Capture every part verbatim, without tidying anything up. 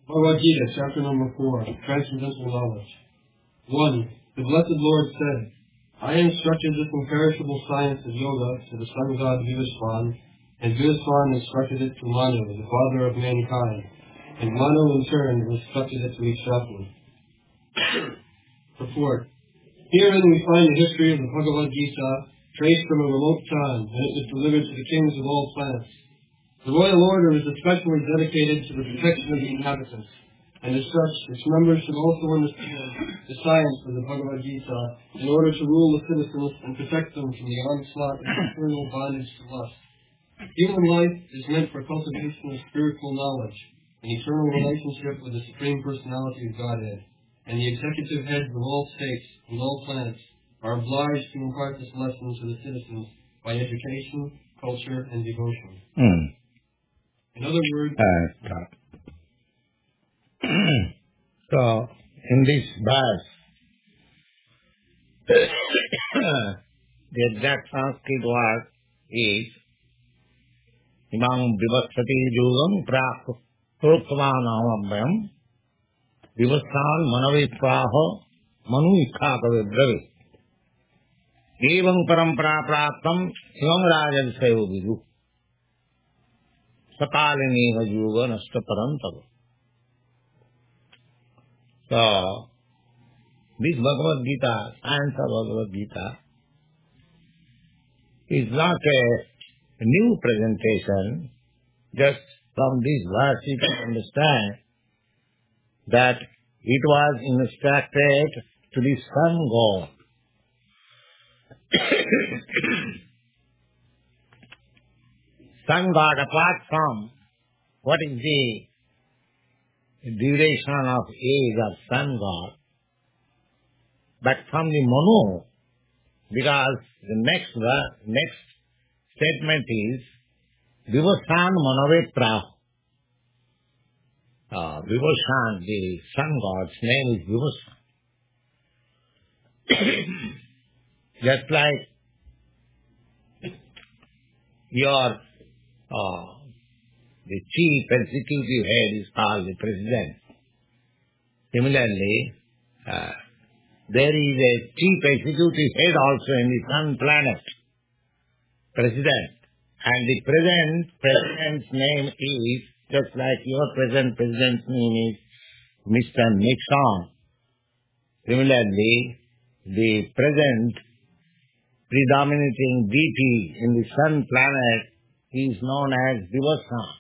Bhagavad Gita, chapter number four, Transcendental Knowledge. One. The Blessed Lord said, I instructed this imperishable science of yoga to the sun god Vivasvan, and Vivasvan instructed it to Manu, the father of mankind, and Manu in turn instructed it to Ishvapani. Purport. Herein we find the history of the Bhagavad Gita traced from a remote time when it was delivered to the kings of all planets. The royal order is especially dedicated to the protection of the inhabitants, and as such, its members should also understand the science of the Bhagavad Gita in order to rule the citizens and protect them from the onslaught of eternal bondage to lust. Human life is meant for cultivation of spiritual knowledge, an eternal relationship with the Supreme Personality of Godhead, and the executive heads of all states and all planets are obliged to impart this lesson to the citizens by education, culture, and devotion. Mm. In other words, uh, so in this verse, the exact Sanskrit word is Imam Vivasati Yugam Prak Proktavanamabhyam Vivasan Manavi Praho Manu Ikkhakave Brave Evam Parampara Praptam Sivam Rajavisayo Vidu Sakalini Yuga Nasta Parantav. So, this Bhagavad Gita, science of Bhagavad Gita, is not a new presentation. Just from this verse you can understand that it was instructed to the sun god. Sun god, apart from what is the duration of age of sun god, but from the Manu, because the next verse, next statement is Vivasan Manave Praho. Uh, Vivasvan, the sun god's name is Vivasvan. Just like your uh, the chief executive head is called the president. Similarly, uh, there is a chief executive head also in the sun planet, president. And the present president's name is, just like your present president's name is Mister Nixon. Similarly, the present predominating deity in the sun planet is known as Vivasvan.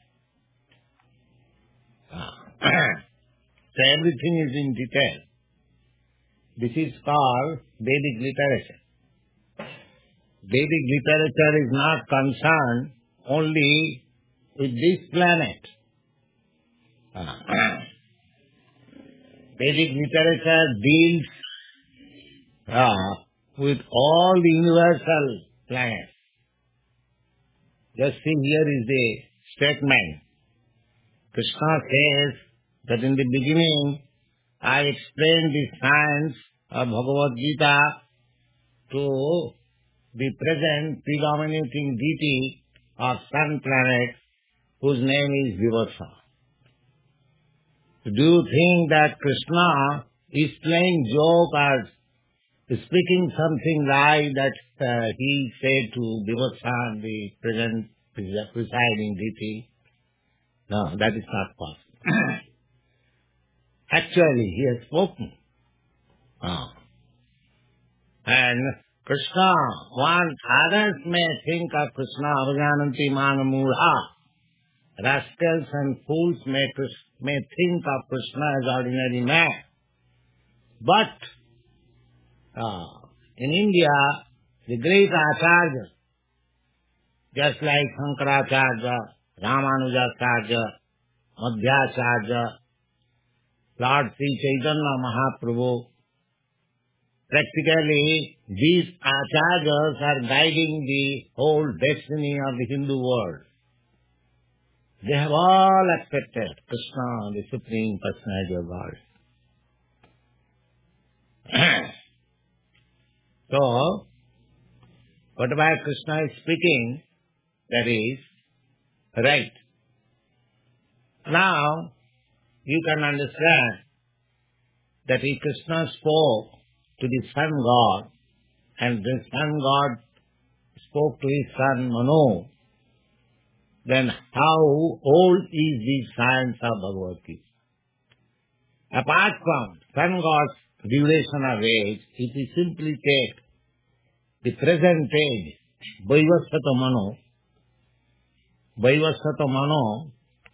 So everything is in detail. This is called Vedic literature. Vedic literature is not concerned only with this planet. Vedic literature deals uh, with all the universal planets. Just see, here is the statement. Krishna says that in the beginning I explained the science of Bhagavad Gita to the present predominating deity of sun planet whose name is Vivasvan. Do you think that Krishna is playing joke or speaking something like that uh, he said to Vivasvan, the present presiding deity? No, that is not possible. Actually, he has spoken. Ah. And Krishna, one, others may think of Krishna, avajananti manamudha. Rascals and fools may, may think of Krishna as ordinary man. But uh, in India, the great Acharya, just like Shankaracharya, Ramanujacharya, Madhyacharya, Lord Sri Chaitanya Mahaprabhu, practically these acharyas are guiding the whole destiny of the Hindu world. They have all accepted Krishna, the Supreme Personality of God. So, whatever Krishna is speaking, that is right. Now, you can understand that if Krishna spoke to the sun god, and the sun god spoke to his son Manu, then how old is the science of Bhagavad Gita? Apart from sun god's duration of age, if we simply take the present age, Vaivasvata Manu, Vaivasvata Manu,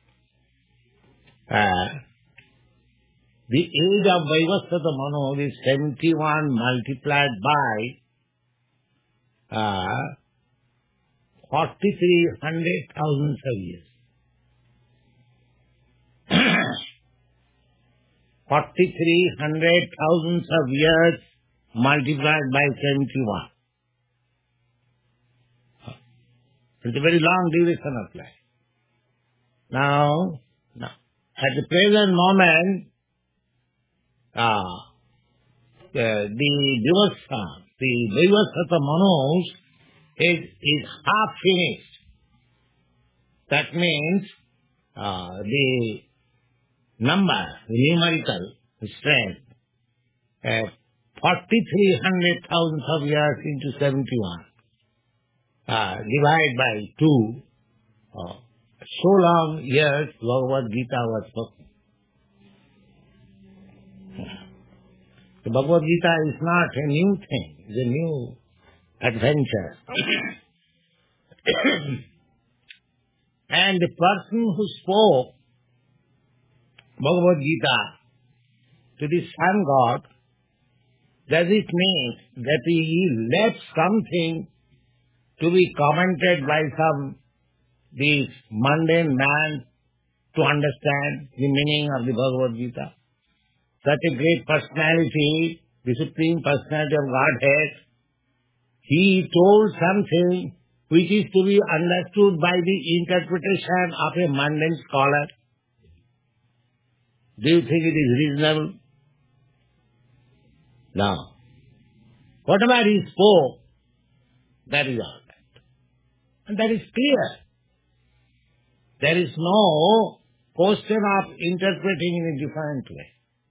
uh, the age of Vaivasvata Manu is seventy-one multiplied by uh, forty-three hundred thousand years. forty-three hundred thousand of years multiplied by seventy-one. It's a very long duration of life. Now, now at the present moment, uh, the, the Divasa, the Vaivasvata Manus is, is half finished. That means uh, the number, the numerical strength, uh, forty-three hundred thousand of years into seventy-one, uh, divide by two, uh, so long years Bhagavad Gita was spoken. The Bhagavad Gita is not a new thing, it's a new adventure. And the person who spoke Bhagavad Gita to the sun god, does it mean that he left something to be commented by some this mundane man to understand the meaning of the Bhagavad Gita? Such a great personality, the Supreme Personality of Godhead, he told something which is to be understood by the interpretation of a mundane scholar. Do you think it is reasonable? No. Whatever he spoke, that is all right. And that is clear. There is no question of interpreting in a different way.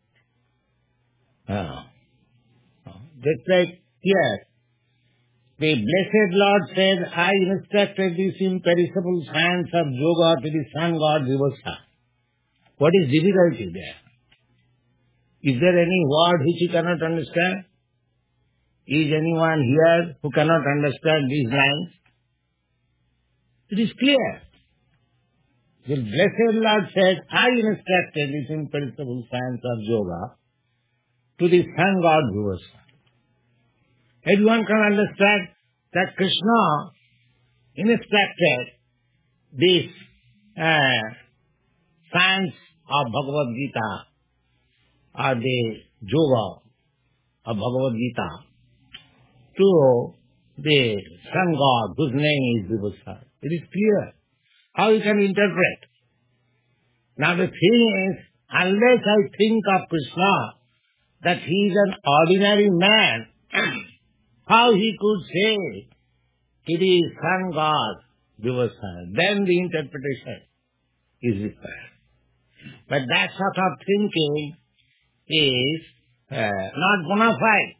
Oh. Oh. Just like here, the Blessed Lord said, I instructed this imperishable science of yoga to the sun god Vivasa. What is difficulty there? Is there any word which you cannot understand? Is anyone here who cannot understand these lines? It is clear. The Blessed Lord said, I instructed this imperishable science of yoga to the sun god Vivasa. Everyone can understand that Krishna instructed this uh, science of Bhagavad Gita, or the yoga of Bhagavad Gita, to the sun god whose name is Vivasa. It is clear how you can interpret. Now the thing is, unless I think of Krishna that he is an ordinary man, how he could say to the sun god Vivasa, then the interpretation is required. But that sort of thinking is uh, not bona fide.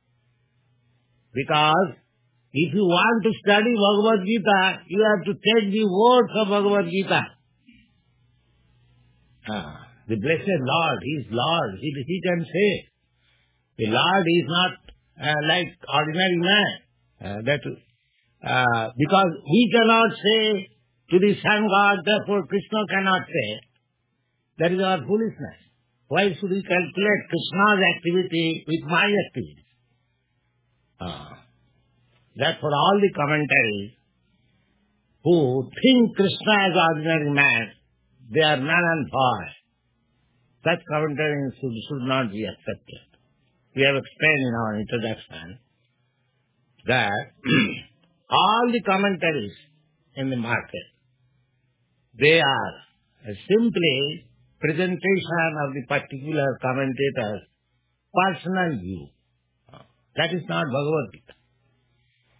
Because if you want to study Bhagavad Gita, you have to take the words of Bhagavad Gita. Ah, the Blessed Lord, He is Lord, He, he can say. The Lord is not uh, like ordinary man. Uh, that uh, because we cannot say to the sun god, therefore Krishna cannot say. That is our foolishness. Why should we calculate Krishna's activity with my activity? Ah. Therefore all the commentaries who think Krishna as ordinary man, they are man and boy. Such commentaries should, should not be accepted. We have explained in our introduction that all the commentaries in the market, they are simply presentation of the particular commentator's personal view. That is not Bhagavad Gita.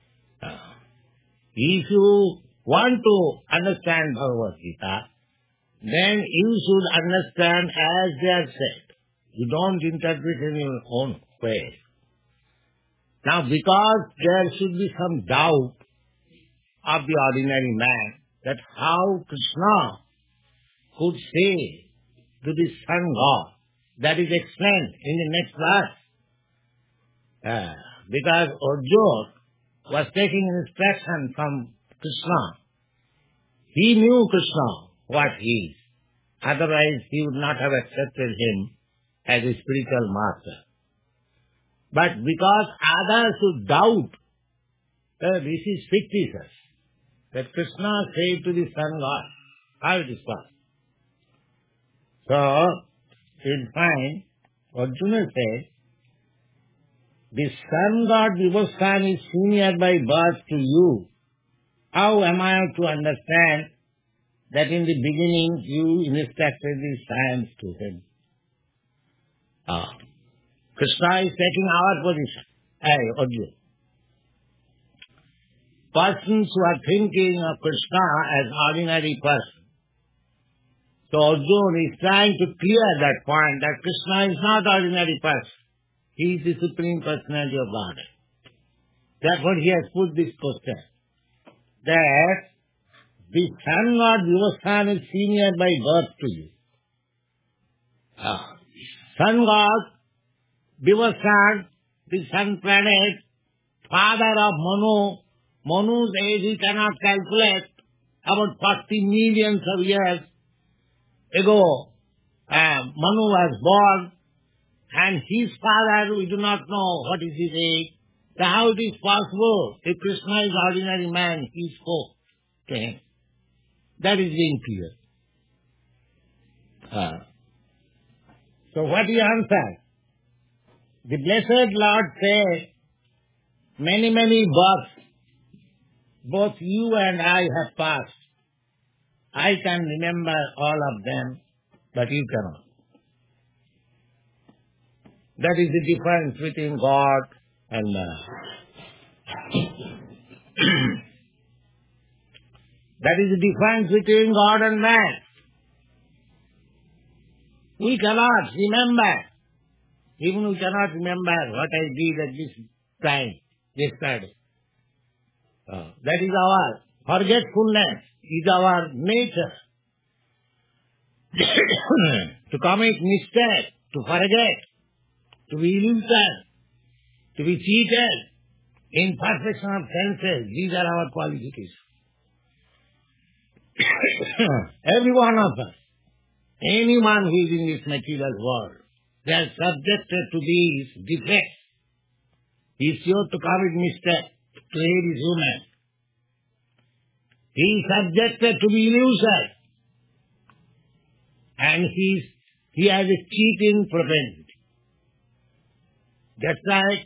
If you want to understand Bhagavad Gita, then you should understand as they are said. You don't interpret in your own way. Now, because there should be some doubt of the ordinary man that how Krishna could say to the sun god, that is explained in the next verse. Uh, because Arjuna was taking instruction from Krishna. He knew Krishna, what he is. Otherwise, he would not have accepted him as a spiritual master. But because others would doubt, uh, this is fictitious, that Krishna said to the sun god, how it is possible? So, in fine, Arjuna said, the sun god Vibhushan is senior by birth to you. How am I to understand that in the beginning you instructed the science to him? Ah. Krishna is taking our position. Hey, Arjuna. Persons who are thinking of Krishna as ordinary person. So Arjuna is trying to clear that point that Krishna is not ordinary person. He is the Supreme Personality of Godhead. Therefore he has put this question. That the sun god Vibhushan is senior by birth to you. Ah. Sun god Vibhushan, the sun planet, father of Manu. Manu's age he cannot calculate. About forty millions of years ago, uh, Manu was born, and his father, we do not know what is his age. So how it is possible? If Krishna is ordinary man, he spoke to him. That is being clear. Uh, so what he answered? The blessed Lord said, many, many births, both you and I have passed. I can remember all of them, but you cannot. That is the difference between God and man. That is the difference between God and man. We cannot remember. Even we cannot remember what I did at this time, yesterday. Uh, that is our forgetfulness, is our nature. To commit mistake, to forget, to be illusioned, to be cheated, imperfection of senses, these are our qualifications. Every one of us, anyone who is in this material world, they are subjected to these defects. He is sure to commit mistake. Trade is human. He is subjected to be illusion. And he, is, he has a cheating propensity. That's right.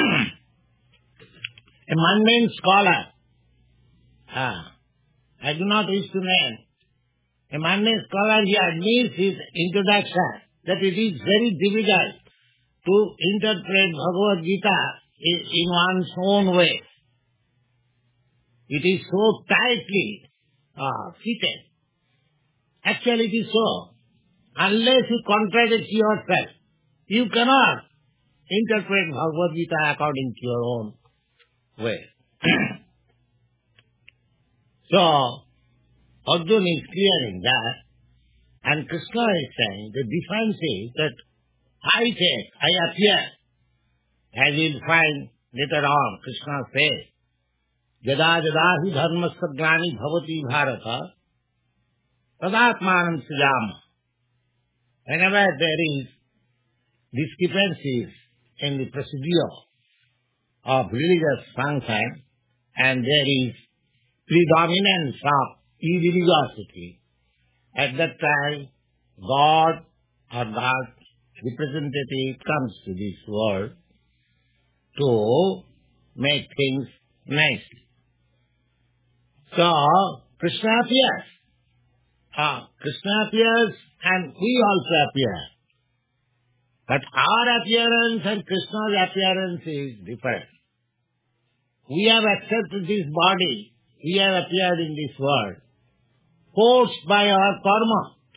A mundane scholar, ah, I do not wish to name, a mundane scholar, he admits his introduction that it is very difficult to interpret Bhagavad Gita in, in one's own way. It is so tightly uh, fitted. Actually it is so. Unless you contradict yourself, you cannot interpret Bhagavad Gita according to your own way. So, Arjuna is clearing that, and Krishna is saying the difference is that I take, I appear, as you'll find later on, Krishna says, Yada yada hi dharmasya glani bhavati bharata tadatmanam srijama. Whenever there is discrepancies in the procedure of religious function and there is predominance of irreligiosity, at that time God or God's representative comes to this world to make things nicely. So, Krishna appears. Ah, Krishna appears and we also appear. But our appearance and Krishna's appearance is different. We have accepted this body. We have appeared in this world, forced by our karma.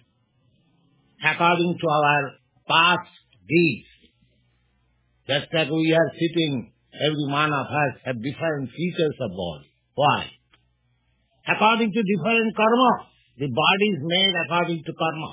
according to our past deeds. Just like we are sitting, every one of us have different features of body. Why? According to different karma. The body is made according to karma.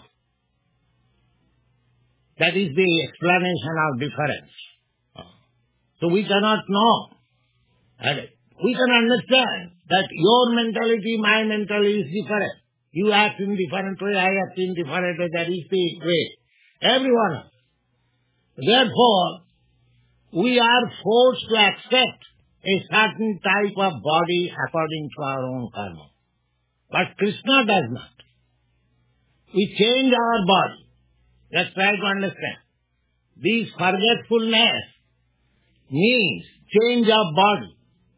That is the explanation of difference. So we cannot know. And we can understand that your mentality, my mentality is different. You act in different way, I act in different way. That is the way. Everyone. Therefore, we are forced to accept a certain type of body according to our own karma. But Krishna does not. We change our body. Let's try to understand. This forgetfulness means change of body.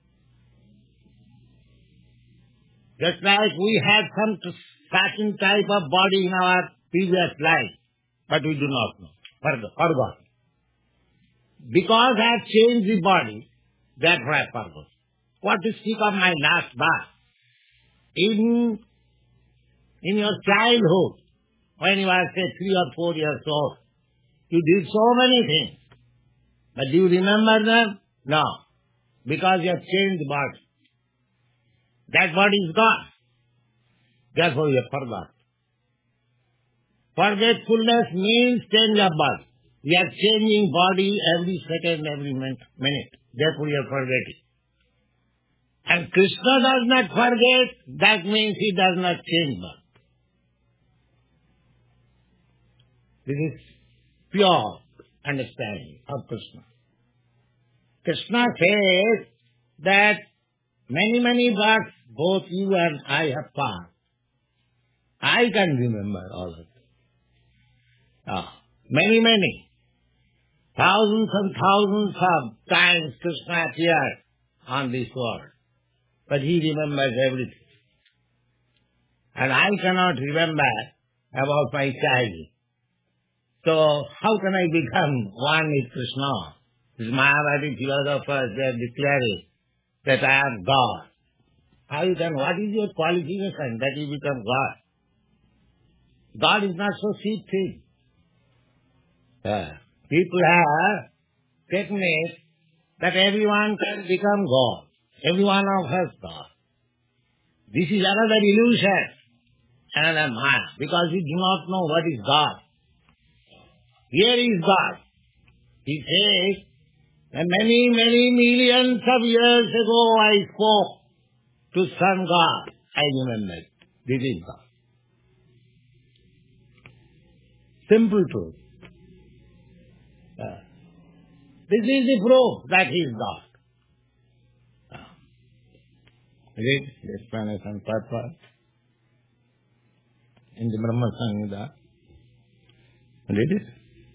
Just like we had some certain type of body in our previous life, but we do not know. Forgot. forgot. Because I have changed the body, therefore I forgot. What to speak of my last birth? In, in your childhood, when you were, say, three or four years old, you did so many things. But do you remember them? No. Because you have changed the body. That body is gone. Therefore you have forgot. Forgetfulness means change of body. We are changing body every second, every minute. Therefore you are forgetting. And Krishna does not forget, that means he does not change body. This is pure understanding of Krishna. Krishna says that many, many births both you and I have passed. I can remember all of them. Ah, many, many. Thousands and thousands of times Krishna appeared on this world. But he remembers everything. And I cannot remember about my childhood. So how can I become one with Krishna? These Mahabharati philosophers, they are declaring that I am God. How you can, what is your qualification that you become God? God is not so cheap thing. Uh, people have techniques that everyone can become God. Every one of us God. This is another illusion, another Maya, because we do not know what is God. Here is God. He says, that many, many millions of years ago I spoke to Sun God. I remember. This is God. Simple truth. Uh, this is the proof that he is God. Uh, read the explanation part part in the Brahma Samhita. Read it.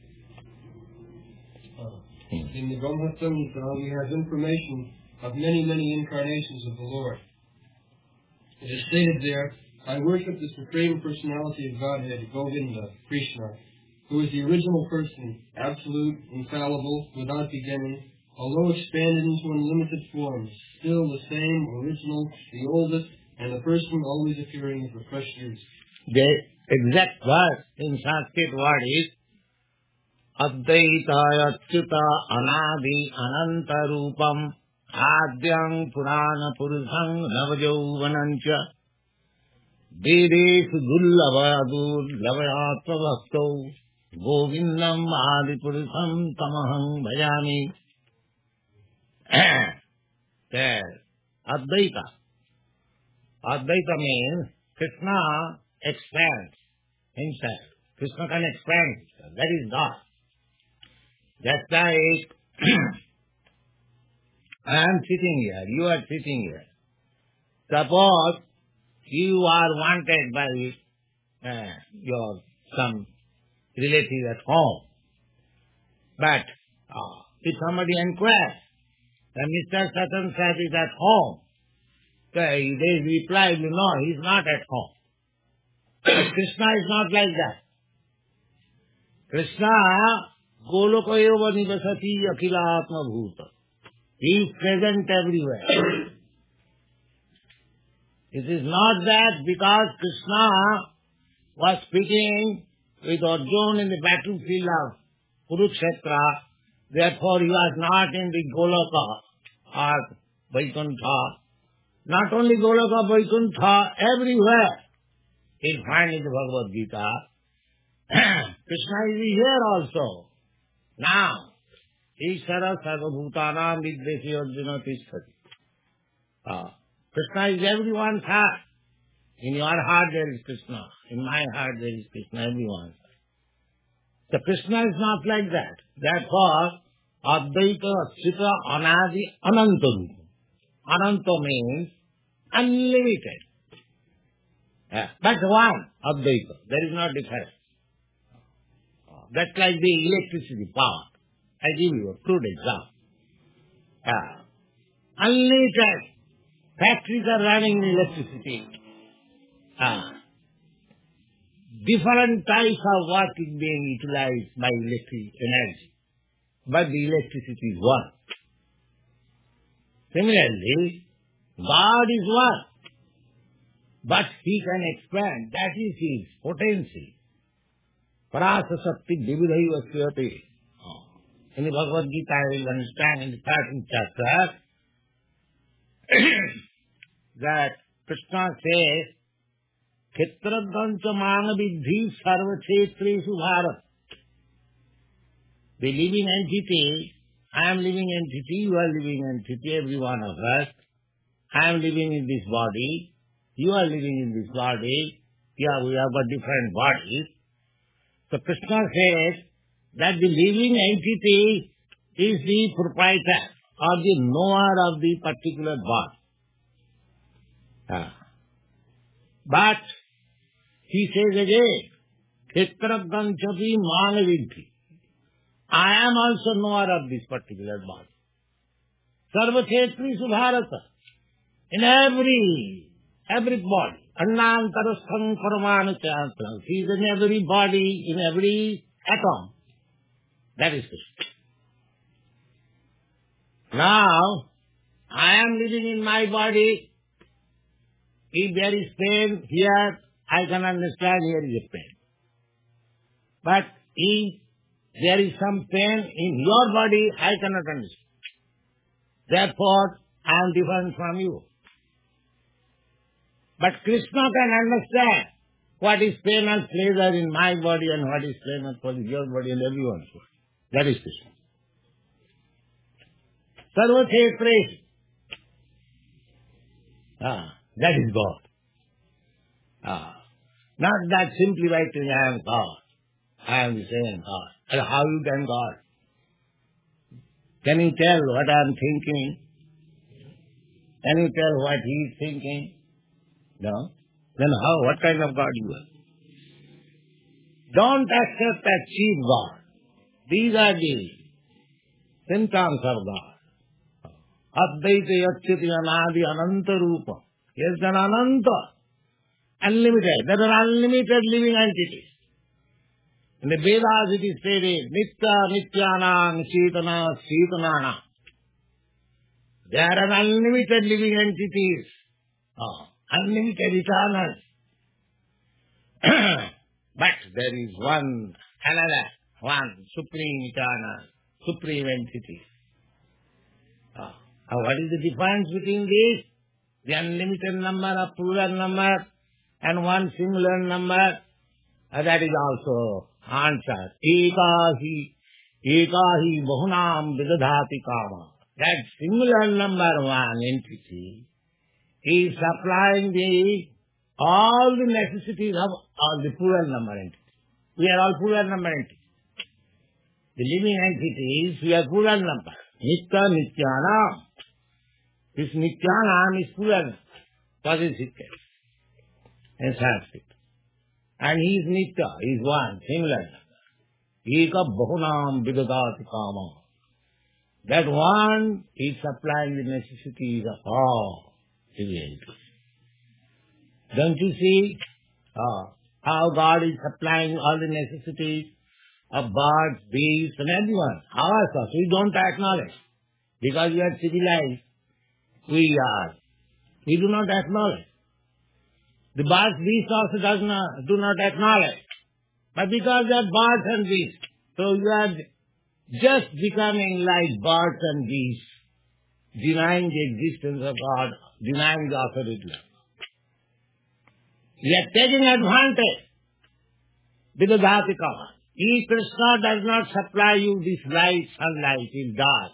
In the Brahma Samhita, we have information of many, many incarnations of the Lord. It is stated there, I worship the Supreme Personality of Godhead, Govinda, Krishna, who is the original person, absolute, infallible, without beginning, although expanded into unlimited forms, still the same, original, the oldest, and the person always appearing for fresh use. The exact verse in Sanskrit word is Advaita Achyuta Anadi Ananta Rupam Adyam Purana Purusam Navajauvanancha Dedesu Dullavadur Lavayatva Bhakto Govindam Adi Purusam Tamaham Bhajami. There, Advaita. Advaita means Krishna expands himself. Krishna can expand himself. That is God. Just like I am sitting here, you are sitting here. Suppose you are wanted by uh, your some relative at home. But uh, if somebody inquires, that Mister Such and Such is at home, they, they reply, you know, he is not at home. But Krishna is not like that. Krishna Goloka eva nivasati akhilatma bhuta. He is present everywhere. It is not that because Krishna was speaking with Arjuna in the battlefield of Kurukshetra. Therefore he was not in the Goloka or Vaikuntha. Not only Goloka, Vaikuntha, everywhere. You'll find in the Bhagavad Gita. Krishna is here also. Now, Ishara Sarvabhutanam Viddeshi Arjuna Tisthati. Ah, Krishna is everyone's heart. In your heart there is Krishna. In my heart there is Krishna, everyone's heart. So Krishna is not like that. Therefore, Advaita Achyuta Anadi Ananta. Ananta means unlimited. Yeah. But one, Advaita. There is no difference. That's like the electricity power. I give you a crude example. Yeah. Unlimited. Factories are running electricity. Ah. Different types of work is being utilized by electric energy. But the electricity is one. Similarly, God is one. But He can expand. That is His potential. Parasa Sakti Dividhayi Vasyati. In the Bhagavad Gita, I will understand in the thirteenth chapter that Krishna says, Khetradancha Manavidhi Sarvakshetreshu Bharat. The living entity, I am living entity, you are living entity, every one of us. I am living in this body, you are living in this body, yeah, we have got different bodies. So Krishna says that the living entity is the proprietor or the knower of the particular body. Ah. But he says again, Khetradanchapi Manavidhi. I am also knower of this particular body. Sarvakhetrishu Bharata. In every, every body. Annantarastham paramanu chantam. He is in every body, in every atom. That is Krishna. Now, I am living in my body. If there is pain here, I can understand here is a pain. But if there is some pain in your body, I cannot understand. Therefore, I am different from you. But Krishna can understand what is pain and pleasure in my body and what is pain and pleasure in your body and everyone's body. That is Krishna. Sarvakshetreshu. Ah, that is God. Ah, not that simply writing, I am God. I am the same God. And how you can God? Can you tell what I am thinking? Can you tell what he is thinking? No? Then how? What kind of God you are? Don't accept that cheap God. These are the symptoms of God. Advaita Yachyati Anadi Ananta Rupa. Yes, an Ananta. Unlimited. There are unlimited living entities. In the Vedas it is stated, Nitya Nityana Chetana Chetanana. There are unlimited living entities. Oh, unlimited eternal. But there is one, another, one supreme eternal, supreme entity. Oh. What is the difference between these? The unlimited number, a plural number, and one singular number. Uh, that is also answered. Ekahi, ekahi bahunam vidadhati kama. That singular number one entity is supplying the all the necessities of all the plural number entities. We are all plural number entities. The living entities, we are plural number. Nitya Nityanam. This Nityanam is plural. What is it? In Sanskrit. And he is Nitya, he is one, singular. Eka bahunam vidadhati kama. That one is supplying the necessities of all living entities. Don't you see uh, how God is supplying all the necessities of birds, beasts and everyone? Ours, we don't acknowledge. Because we are civilized, we are. We do not acknowledge. The birds, beasts also does not, do not acknowledge. But because you are birds and beasts, so you are just becoming like birds and beasts, denying the existence of God, denying the authority of God. You are taking advantage. Vidadhatika. If Krishna does not supply you this light, sunlight in dark,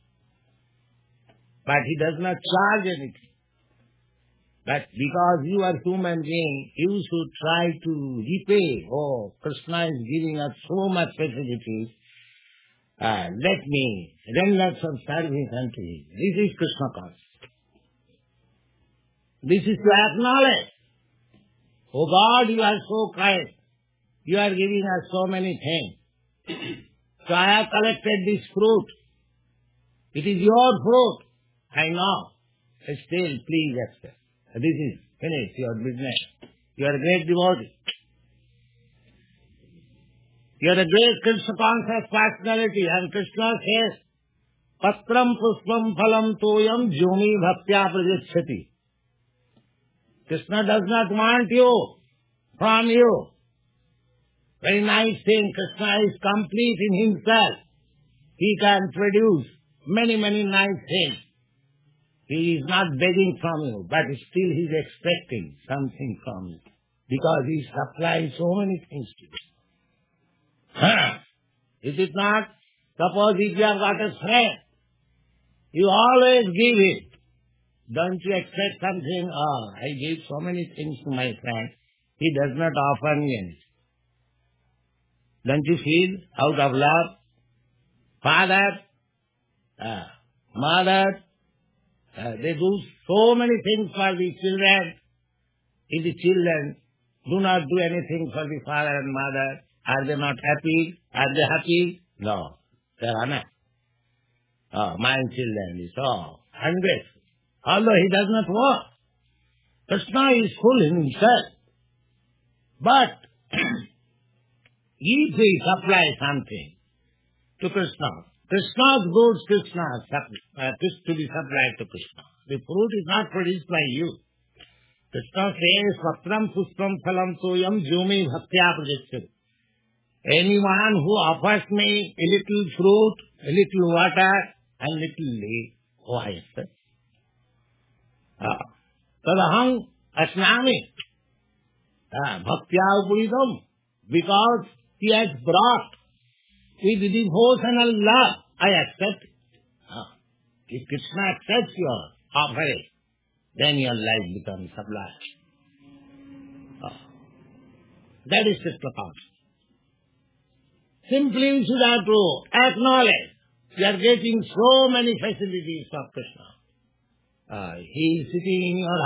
but he does not charge anything. But because you are human being, you should try to repay. Oh, Krishna is giving us so much facilities. Uh, let me render some service unto him. This is Krishna consciousness. This is to acknowledge. Oh God, you are so kind. You are giving us so many things. So I have collected this fruit. It is your fruit. I know. Still, please accept. This is finished, your business. You are a great devotee. You are a great Krishna conscious personality. And Krishna says, Patram puspam phalam toyam jumi bhaktya prajachati. Krishna does not want you from you. Very nice thing. Krishna is complete in himself. He can produce many, many nice things. He is not begging from you, but still he is expecting something from you. Because he supplies so many things to you. Huh? Is it not? Suppose if you have got a friend, you always give it. Don't you expect something? Oh, I give so many things to my friend. He does not offer me anything. Don't you feel out of love? Father, uh, mother, uh, they do so many things for the children. If the children do not do anything for the father and mother, are they not happy? Are they happy? No, they are not. Oh, my children is so ungrateful. Although he does not work. Krishna is full in himself. But if he supplies something to Krishna, Krishna's goods, Krishna uh, to be supplied to Krishna. The fruit is not produced by you. Krishna says, Patram puspam phalam toyam jumi bhaktya prajachati. Anyone who offers me a little fruit, a little water, and little leaf, oh, I accept. Ah. Tadaham asnami. Ah, bhaktya upuridam. Because he has brought with devotional love, I accept it. Ah. If Krishna accepts your offering, then your life becomes sublime. Ah. That is Krishna consciousness. Simply you should have to acknowledge you are getting so many facilities of Krishna. Uh, he is sitting in your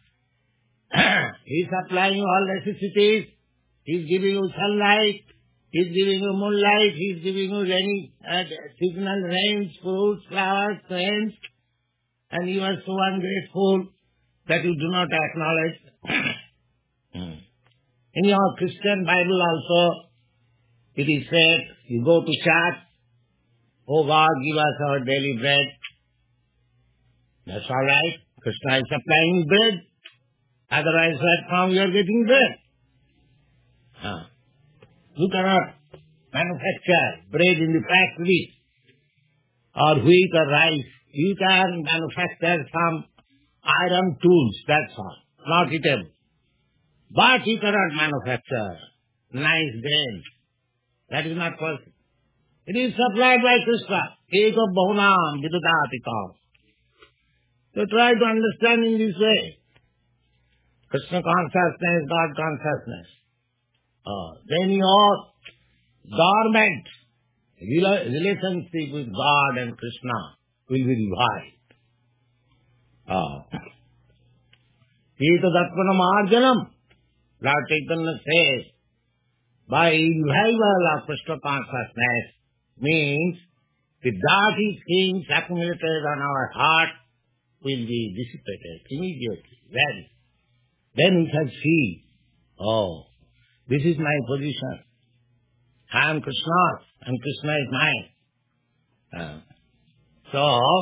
heart. He is supplying all necessities. He is giving you sunlight. He is giving you moonlight. He is giving you rainy, uh, seasonal rains, fruits, flowers, rains. And you are so ungrateful that you do not acknowledge. In your Christian Bible also, it is said, you go to church, oh God, give us our daily bread. That's all right. Krishna is supplying bread. Otherwise, right from you are getting bread. Huh. You cannot manufacture bread in the factory or wheat or rice. You can manufacture some iron tools, that's all. Not eatable. But you cannot manufacture nice grain. That is not possible. It is supplied by Krishna. Eka bahunam vidadatikam. So try to understand in this way. Krishna consciousness, God consciousness. Uh, then your dormant relationship with God and Krishna will be revived. Uh, Etadatpanam arjanam. Lord Chaitanya says, by revival of Krishna consciousness means the dirty things accumulated on our heart will be dissipated immediately. Then, then we can see, oh, this is my position. I am Krishna's and Krishna is mine. Uh, so,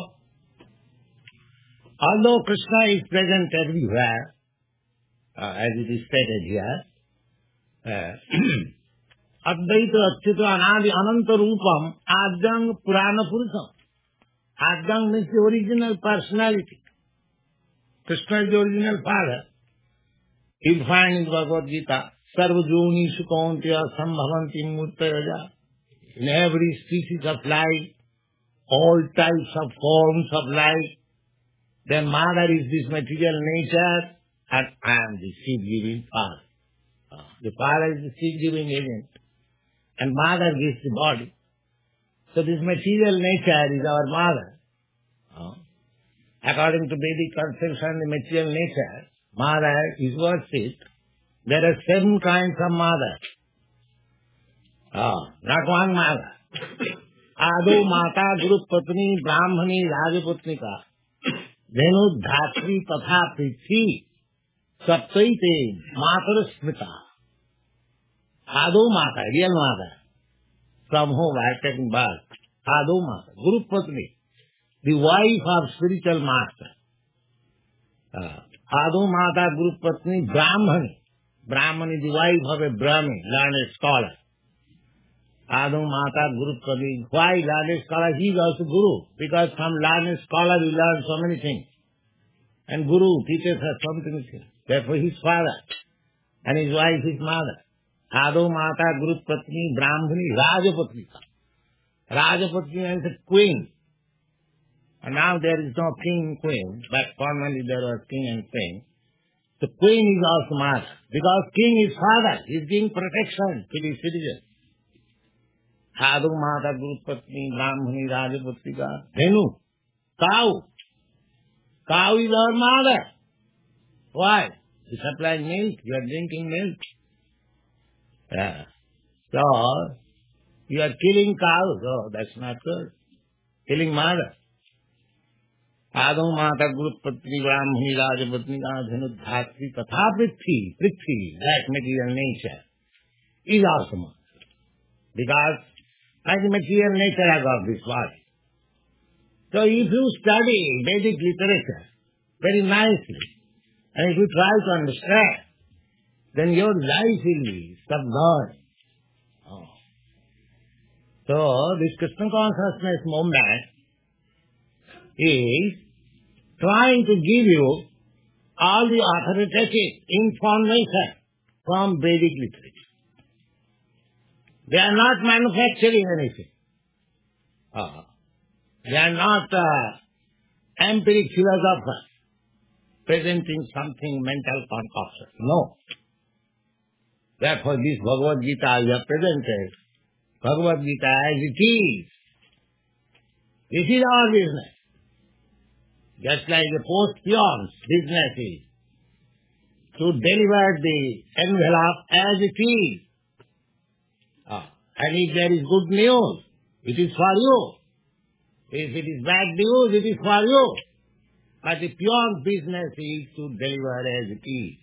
although Krishna is present everywhere, uh, as it is stated here, uh, Advaita Achyuta Anadi Ananta Rupam Adjang Purana Purusam. Adjang means the original personality. Krishna is the original father. You'll find in Bhagavad Gita, Sarvajoni Sukauntiya Sambhavanti Murtayaja. In every species of life, all types of forms of life, their mother is this material nature, and I am the seed-giving father. The father is the seed-giving agent, and mother gives the body. So this material nature is our mother. According to Vedic conception, the material nature, mother is worshipped. There are seven kinds of mother. Oh, not one mother. Ado Mata Guru Patni Brahmani Rajaputnika Dhenu Dhatri Tatha Prithi Saptaite Matara Smita. Ado Mata, real mother. From whom I have taken birth. Ado Mata, Guru Patni, the wife of spiritual master. Uh, Ado Mata Guru Patni Brahmani. Brahmani, the wife of a Brahmin, learned scholar. Ado Mata Guru Patni. Why learned scholar? He is also Guru. Because from learned scholar we learn so many things. And Guru teaches us something. Therefore his father. And his wife his mother. Ado Mata Guru Patni Brahmani Rajapatnika. Rajapatni means a queen. And now there is no king and queen, but formerly there was king and queen. The queen is also mother. Because king is father. He is giving protection to the citizens. Ado Mata Guru Patni Brahmani Rajapatnika. Dhenu. Cow. Cow is our mother. Why? You supply milk. You are drinking milk. Yeah. So, you are killing cows. Oh, that's not good. Killing mother. Ado Mata Guru Patni Brahmani Rajapatnika Dhenu Dhatri Tatha Prithi. Prithi, that material nature, is also mother. Because as the material nature has got this body. So if you study Vedic literature very nicely, and if you try to understand, then your life will be submerged. Oh. So this Krishna consciousness movement is trying to give you all the authoritative information from Vedic literature. They are not manufacturing anything. Uh, they are not uh, empiric philosophers presenting something mental concoction. No. Therefore this Bhagavad Gita you have presented, Bhagavad Gita as it is. This is our business. Just like the post peon's business is to deliver the envelope as it is. Ah, and if there is good news, it is for you. If it is bad news, it is for you. But the peon's business is to deliver as it is.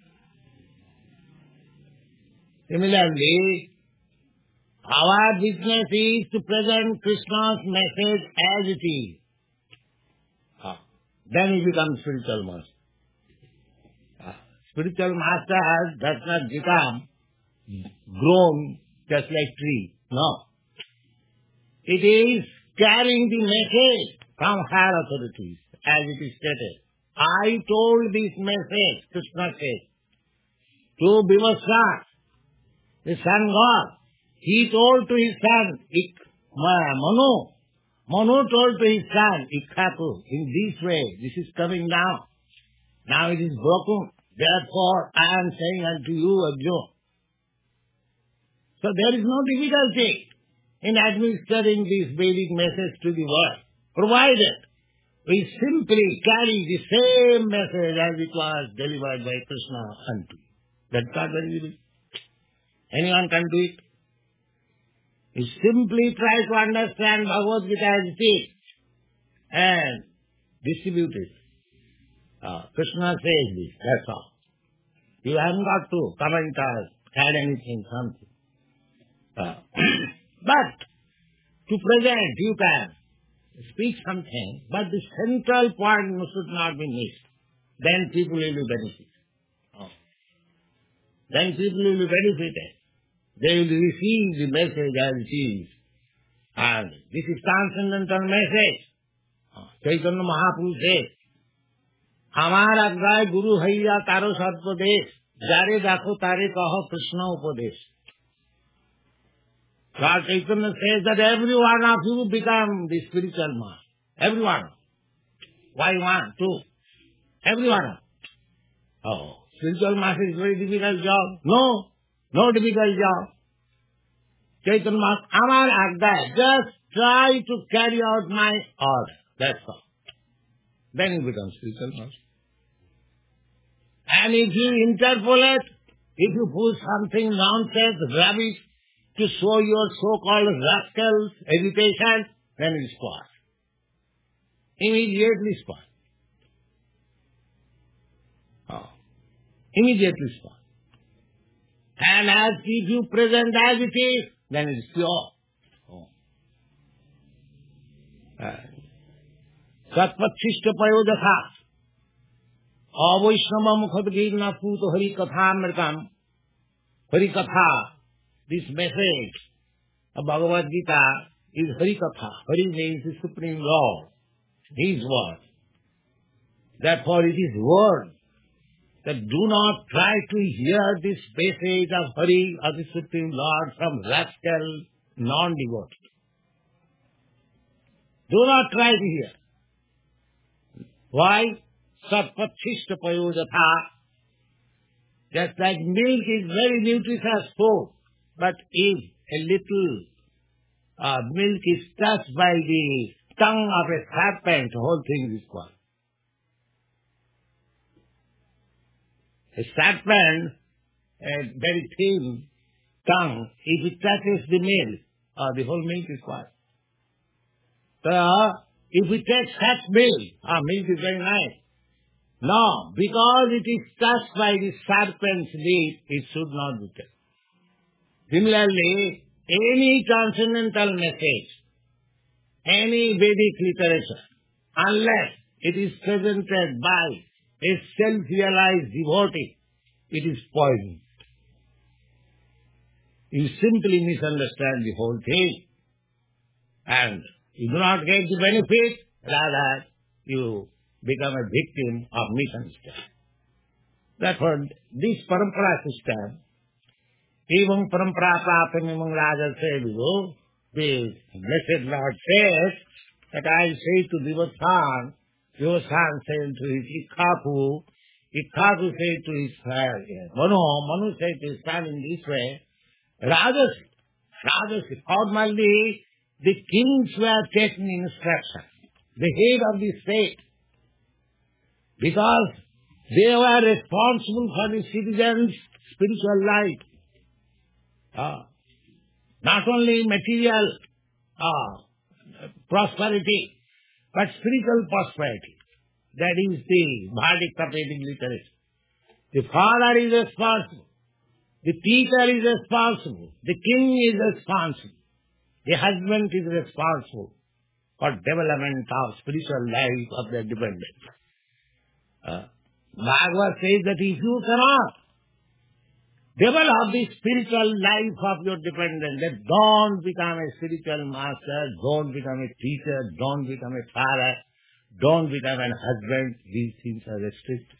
Similarly, our business is to present Krishna's message as it is. Ah, then he becomes spiritual master. Ah, spiritual master has, does not become grown just like tree. No. It is carrying the message from higher authorities, as it is stated. I told this message, Krishna says, to Bhimashva, the sun god. He told to his son, Ik, Manu. Manu told to his son, Ikhaku, in this way, this is coming down. Now it is broken. Therefore, I am saying unto you, Arjuna. So there is no difficulty in administering this Vedic message to the world, provided we simply carry the same message as it was delivered by Krishna unto you. That's not very difficult. Anyone can do it. You simply try to understand Bhagavad Gita as it is and distribute it. Uh, Krishna says this, that's all. You haven't got to comment or add anything, something. Uh, but to present, you can speak something, but the central point should not be missed. Then people will be benefited. Oh. Then people will be benefited. They will receive the message as it is. And this is transcendental message. Chaitanya Mahaprabhu says, আমার আজ্ঞায় গুরু হইয়া তারো সর্বদেশ, যারে দেখো তারে কহ কৃষ্ণ উপদেশ. Lord Chaitanya says that every one of you become the spiritual master. Every one. Why one? Two. Every one. Oh, spiritual master is very difficult job. No, no difficult job. Chaitanya Mahaprabhu, আমার আজ্ঞায়, just try to carry out my order. That's all. Then you become spiritual master. And if you interpolate, if you put something nonsense, rubbish, to show your so-called rascals agitation, then it is spoiled. Immediately spoiled. Oh. Immediately spoiled. And as if you present as it is, then it is pure. Oh. Satpachishta payodakha. Avaishnava mukhadgirna puto hari katha amritam. Hari katha. This message of Bhagavad Gita is Hari Katha. Hari means the Supreme Lord, His word. Therefore it is word that do not try to hear this message of Hari or the Supreme Lord from rascal non-devoted. Do not try to hear. Why? Satpachishta payodhatha. Just like milk is very nutritious food. But if a little uh, milk is touched by the tongue of a serpent, the whole thing is spoiled. A serpent, a very thin tongue, if it touches the milk, uh, the whole milk is spoiled. So, if we take such milk, ah, milk is very nice. No, because it is touched by the serpent's leaf, it should not be taken. Similarly, any transcendental message, any Vedic literature, unless it is presented by a self-realized devotee, it is poison. You simply misunderstand the whole thing, and you do not get the benefit, rather you become a victim of misunderstanding. Therefore, this parampara system, Evam parampara prapam emang raja sevigo, the blessed Lord says that I say to Devashan, Devashan said to his Ikkaku, Ikkaku said to his Manu, Manu said to his son in this way, Rajas, Rajas, formally the kings were taking instruction, the head of the state, because they were responsible for the citizens' spiritual life. Uh, not only material uh, prosperity, but spiritual prosperity. That is the verdict of Vedic literature. The father is responsible. The teacher is responsible. The king is responsible. The husband is responsible for development of spiritual life of their dependents. Uh, Bhagavad says that if you cannot develop the spiritual life of your dependent, then don't become a spiritual master, don't become a teacher, don't become a father, don't become a husband. These things are restricted.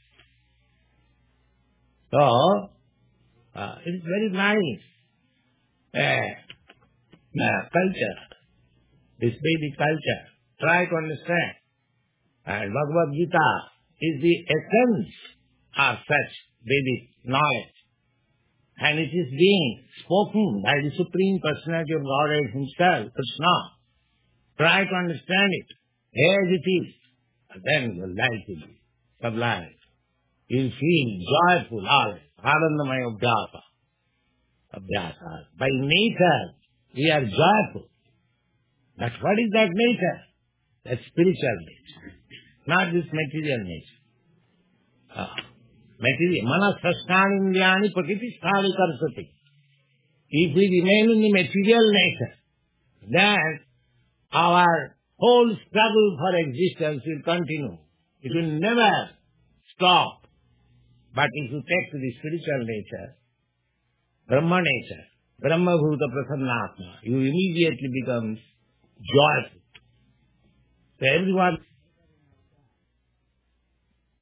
So, uh, it is very nice uh, uh, culture, this Vedic culture. Try to understand. And Bhagavad Gita is the essence of such Vedic knowledge. And it is being spoken by the Supreme Personality of Godhead Himself, Krishna. Try to understand it as it is. And then your life will be sublime. You will feel joyful always. Anandamaya Abhyasa. Abhyasa. By nature, we are joyful. But what is that nature? That spiritual nature. Not this material nature. Ah. Material. Manasasthani prakitisthani karsati. If we remain in the material nature, then our whole struggle for existence will continue. It will never stop. But if you take to the spiritual nature, Brahma nature, Brahma Bhuta Prasannatma. You immediately become joyful. So everyone